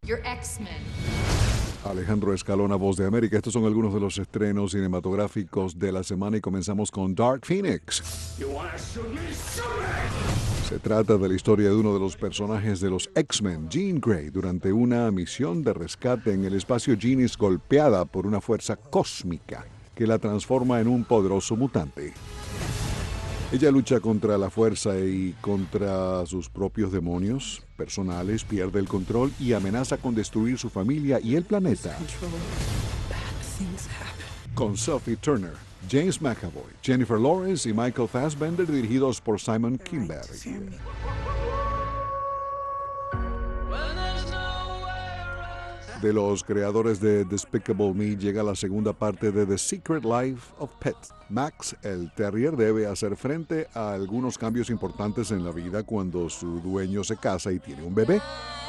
Your X-Men. Alejandro Escalona, Voz de América. Estos son algunos de los estrenos cinematográficos de la semana y comenzamos con Dark Phoenix. Se trata de la historia de uno de los personajes de los X-Men, Jean Grey. Durante una misión de rescate en el espacio, Jean es golpeada por una fuerza cósmica que la transforma en un poderoso mutante. Ella lucha contra la fuerza y contra sus propios demonios personales, pierde el control y amenaza con destruir su familia y el planeta. Con Sophie Turner, James McAvoy, Jennifer Lawrence y Michael Fassbender, dirigidos por Simon Kinberg. De los creadores de Despicable Me llega la segunda parte de The Secret Life of Pets. Max, el terrier, debe hacer frente a algunos cambios importantes en la vida cuando su dueño se casa y tiene un bebé.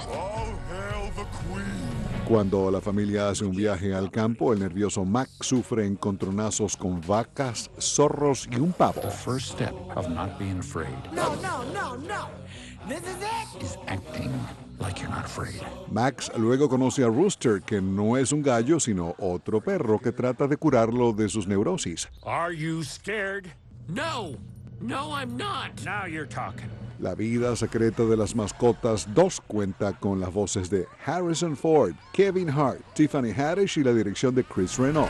Cuando la familia hace un viaje al campo, el nervioso Max sufre encontronazos con vacas, zorros y un pavo. The first step of not being afraid No. This is it. is acting like you're not afraid. Max luego conoce a Rooster, que no es un gallo, sino otro perro que trata de curarlo de sus neurosis. Are you scared? No, I'm not. Now you're talking. La vida secreta de las mascotas 2 cuenta con las voces de Harrison Ford, Kevin Hart, Tiffany Haddish y la dirección de Chris Renault.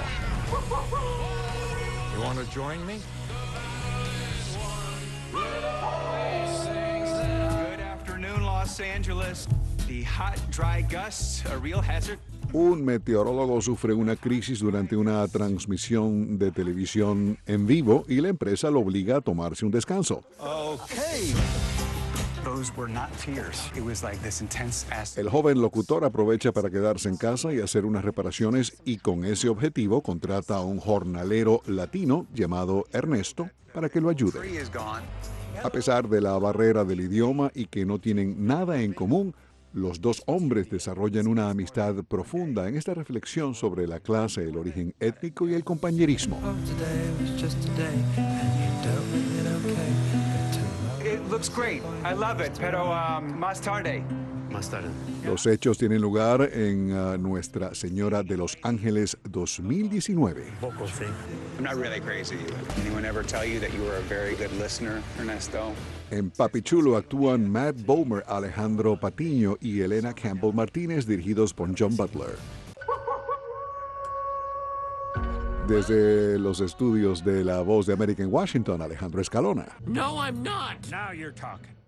You want to join me? Good afternoon, Los Angeles. The hot, dry gusts, a real hazard. Un meteorólogo sufre una crisis durante una transmisión de televisión en vivo y la empresa lo obliga a tomarse un descanso. Okay. Those were not tears. It was like this intense acid. El joven locutor aprovecha para quedarse en casa y hacer unas reparaciones y con ese objetivo contrata a un jornalero latino llamado Ernesto para que lo ayude. Tree is gone. A pesar de la barrera del idioma y que no tienen nada en común, los dos hombres desarrollan una amistad profunda en esta reflexión sobre la clase, el origen étnico y el compañerismo. It looks great. I love it. Pero más tarde. Los hechos tienen lugar en Nuestra Señora de los Ángeles 2019. I'm not really crazy. Anyone ever tell you that you were a very good listener, Ernesto? En Papi Chulo actúan Matt Bomer, Alejandro Patiño y Elena Campbell Martínez, dirigidos por John Butler. Desde los estudios de La Voz de América en Washington, Alejandro Escalona. No, I'm not. Now you're talking.